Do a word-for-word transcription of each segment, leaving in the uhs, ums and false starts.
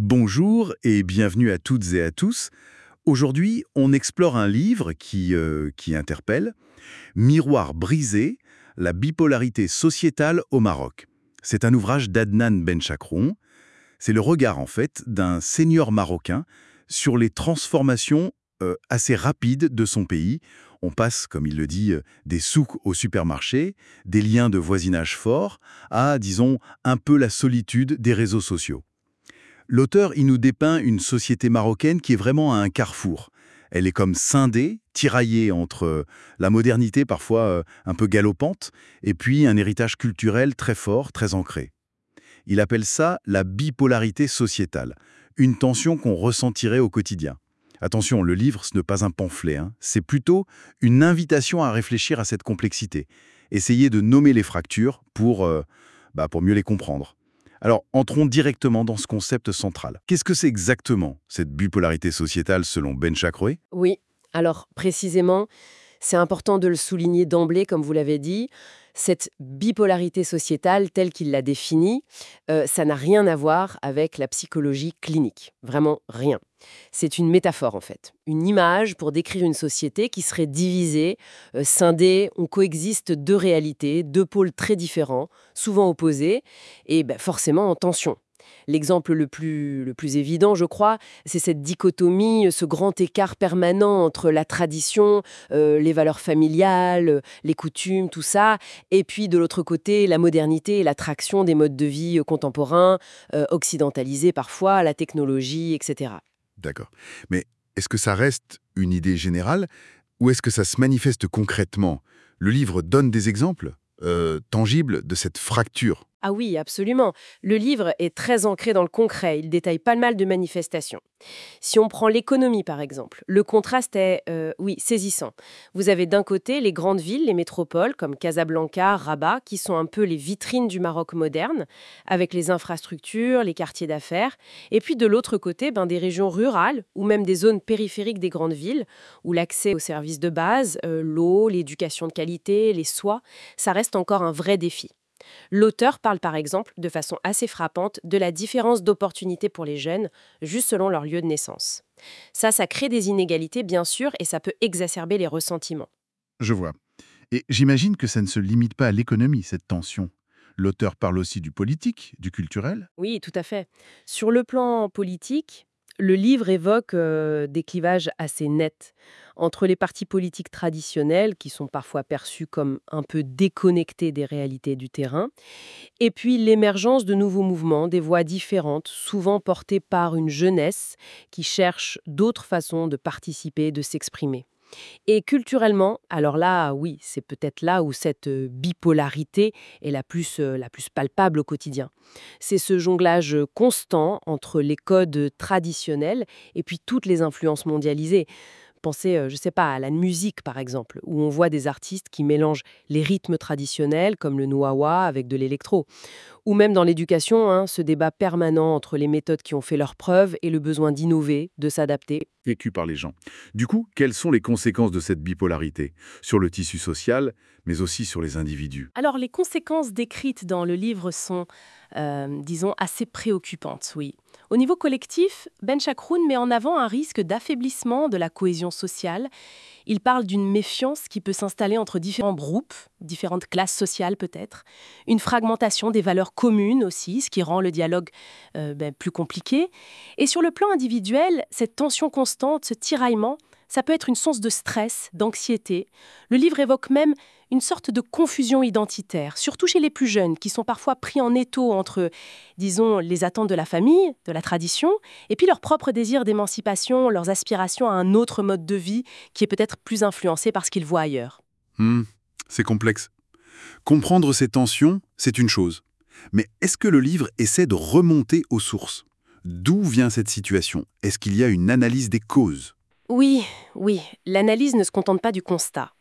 Bonjour et bienvenue à toutes et à tous. Aujourd'hui, on explore un livre qui, euh, qui interpelle Miroir brisé, la bipolarité sociétale au Maroc. C'est un ouvrage d'Adnan Benchakroun. C'est le regard, en fait, d'un seigneur marocain sur les transformations euh, assez rapides de son pays. On passe, comme il le dit, euh, des souks au supermarché, des liens de voisinage forts, à, disons, un peu la solitude des réseaux sociaux. L'auteur, il nous dépeint une société marocaine qui est vraiment à un carrefour. Elle est comme scindée, tiraillée entre euh, la modernité parfois euh, un peu galopante, et puis un héritage culturel très fort, très ancré. Il appelle ça la bipolarité sociétale, une tension qu'on ressentirait au quotidien. Attention, le livre, ce n'est pas un pamphlet, hein. C'est plutôt une invitation à réfléchir à cette complexité. Essayer de nommer les fractures pour, euh, bah, pour mieux les comprendre. Alors, entrons directement dans ce concept central. Qu'est-ce que c'est exactement, cette bipolarité sociétale selon Benchakroun? Oui, alors précisément, c'est important de le souligner d'emblée, comme vous l'avez dit. Cette bipolarité sociétale, telle qu'il l'a définie, euh, ça n'a rien à voir avec la psychologie clinique. Vraiment rien. C'est une métaphore, en fait. Une image pour décrire une société qui serait divisée, euh, scindée. On coexiste deux réalités, deux pôles très différents, souvent opposés, et ben, forcément en tension. L'exemple le plus, le plus évident, je crois, c'est cette dichotomie, ce grand écart permanent entre la tradition, euh, les valeurs familiales, euh, les coutumes, tout ça, et puis de l'autre côté, la modernité et l'attraction des modes de vie euh, contemporains, euh, occidentalisés parfois, la technologie, et cetera. D'accord. Mais est-ce que ça reste une idée générale ou est-ce que ça se manifeste concrètement? Le livre donne des exemples euh, tangibles de cette fracture. Ah oui, absolument. Le livre est très ancré dans le concret, il détaille pas mal de manifestations. Si on prend l'économie, par exemple, le contraste est, euh, oui, saisissant. Vous avez d'un côté les grandes villes, les métropoles, comme Casablanca, Rabat, qui sont un peu les vitrines du Maroc moderne, avec les infrastructures, les quartiers d'affaires. Et puis de l'autre côté, ben, des régions rurales, ou même des zones périphériques des grandes villes, où l'accès aux services de base, euh, l'eau, l'éducation de qualité, les soins, ça reste encore un vrai défi. L'auteur parle par exemple, de façon assez frappante, de la différence d'opportunités pour les jeunes, juste selon leur lieu de naissance. Ça, ça crée des inégalités, bien sûr, et ça peut exacerber les ressentiments. Je vois. Et j'imagine que ça ne se limite pas à l'économie, cette tension. L'auteur parle aussi du politique, du culturel. Oui, tout à fait. Sur le plan politique, le livre évoque euh, des clivages assez nets entre les partis politiques traditionnels, qui sont parfois perçus comme un peu déconnectés des réalités du terrain, et puis l'émergence de nouveaux mouvements, des voix différentes, souvent portées par une jeunesse qui cherche d'autres façons de participer, de s'exprimer. Et culturellement, alors là, oui, c'est peut-être là où cette euh, bipolarité est la plus, euh, la plus palpable au quotidien. C'est ce jonglage constant entre les codes traditionnels et puis toutes les influences mondialisées. Pensez, euh, je ne sais pas, à la musique par exemple, où on voit des artistes qui mélangent les rythmes traditionnels comme le nuawa avec de l'électro. Ou même dans l'éducation, hein, ce débat permanent entre les méthodes qui ont fait leurs preuves et le besoin d'innover, de s'adapter. Vécu par les gens. Du coup, quelles sont les conséquences de cette bipolarité sur le tissu social, mais aussi sur les individus? Alors, les conséquences décrites dans le livre sont, euh, disons, assez préoccupantes, oui. Au niveau collectif, Benchakroun met en avant un risque d'affaiblissement de la cohésion sociale. Il parle d'une méfiance qui peut s'installer entre différents groupes, différentes classes sociales peut-être, une fragmentation des valeurs communes aussi, ce qui rend le dialogue euh, ben, plus compliqué. Et sur le plan individuel, cette tension constante, ce tiraillement, ça peut être une source de stress, d'anxiété. Le livre évoque même une sorte de confusion identitaire, surtout chez les plus jeunes, qui sont parfois pris en étau entre, disons, les attentes de la famille, de la tradition, et puis leur propre désir d'émancipation, leurs aspirations à un autre mode de vie qui est peut-être plus influencé par ce qu'ils voient ailleurs. Hmm, c'est complexe. Comprendre ces tensions, c'est une chose. Mais est-ce que le livre essaie de remonter aux sources? D'où vient cette situation? Est-ce qu'il y a une analyse des causes? Oui, oui, l'analyse ne se contente pas du constat.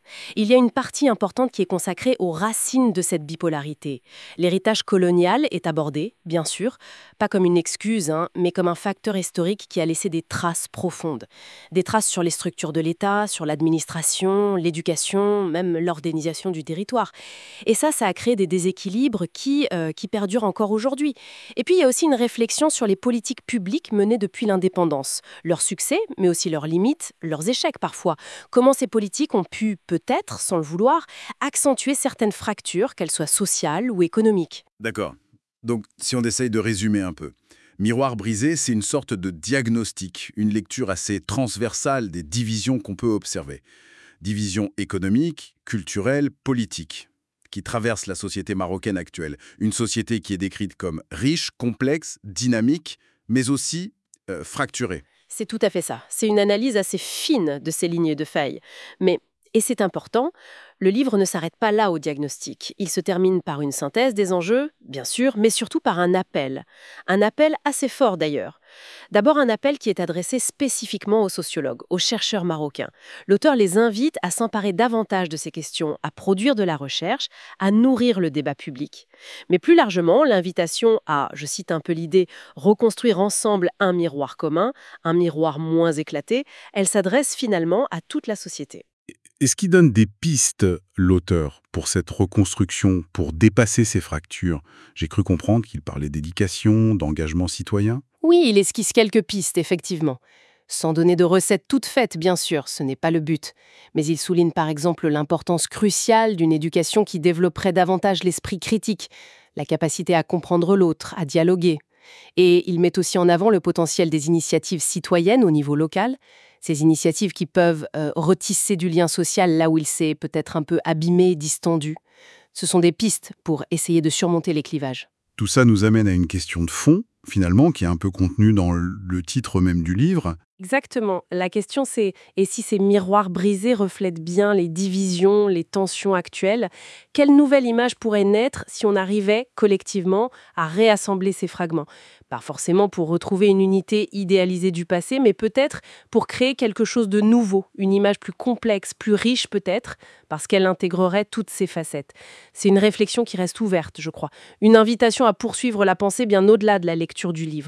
Il y a une partie importante qui est consacrée aux racines de cette bipolarité. L'héritage colonial est abordé, bien sûr, pas comme une excuse, hein, mais comme un facteur historique qui a laissé des traces profondes. Des traces sur les structures de l'État, sur l'administration, l'éducation, même l'organisation du territoire. Et ça, ça a créé des déséquilibres qui, euh, qui perdurent encore aujourd'hui. Et puis, il y a aussi une réflexion sur les politiques publiques menées depuis l'indépendance. Leurs succès, mais aussi leurs limites, leurs échecs parfois. Comment ces politiques ont pu, peut-être, sans le vouloir, accentuer certaines fractures, qu'elles soient sociales ou économiques. D'accord. Donc, si on essaye de résumer un peu. Miroir brisé, c'est une sorte de diagnostic, une lecture assez transversale des divisions qu'on peut observer. Divisions économiques, culturelles, politiques, qui traversent la société marocaine actuelle. Une société qui est décrite comme riche, complexe, dynamique, mais aussi euh, fracturée. C'est tout à fait ça. C'est une analyse assez fine de ces lignes de faille. Mais, et c'est important, le livre ne s'arrête pas là au diagnostic. Il se termine par une synthèse des enjeux, bien sûr, mais surtout par un appel. Un appel assez fort d'ailleurs. D'abord un appel qui est adressé spécifiquement aux sociologues, aux chercheurs marocains. L'auteur les invite à s'emparer davantage de ces questions, à produire de la recherche, à nourrir le débat public. Mais plus largement, l'invitation à, je cite un peu l'idée, reconstruire ensemble un miroir commun, un miroir moins éclaté, elle s'adresse finalement à toute la société. Est-ce qu'il donne des pistes, l'auteur, pour cette reconstruction, pour dépasser ces fractures? J'ai cru comprendre qu'il parlait d'éducation, d'engagement citoyen. Oui, il esquisse quelques pistes, effectivement. Sans donner de recettes toutes faites, bien sûr, ce n'est pas le but. Mais il souligne par exemple l'importance cruciale d'une éducation qui développerait davantage l'esprit critique, la capacité à comprendre l'autre, à dialoguer. Et il met aussi en avant le potentiel des initiatives citoyennes au niveau local, ces initiatives qui peuvent euh, retisser du lien social là où il s'est peut-être un peu abîmé, distendu. Ce sont des pistes pour essayer de surmonter les clivages. Tout ça nous amène à une question de fond, finalement, qui est un peu contenue dans le titre même du livre. Exactement. La question c'est, et si ces miroirs brisés reflètent bien les divisions, les tensions actuelles, quelle nouvelle image pourrait naître si on arrivait, collectivement, à réassembler ces fragments? Pas forcément pour retrouver une unité idéalisée du passé, mais peut-être pour créer quelque chose de nouveau, une image plus complexe, plus riche peut-être, parce qu'elle intégrerait toutes ces facettes. C'est une réflexion qui reste ouverte, je crois. Une invitation à poursuivre la pensée bien au-delà de la lecture du livre.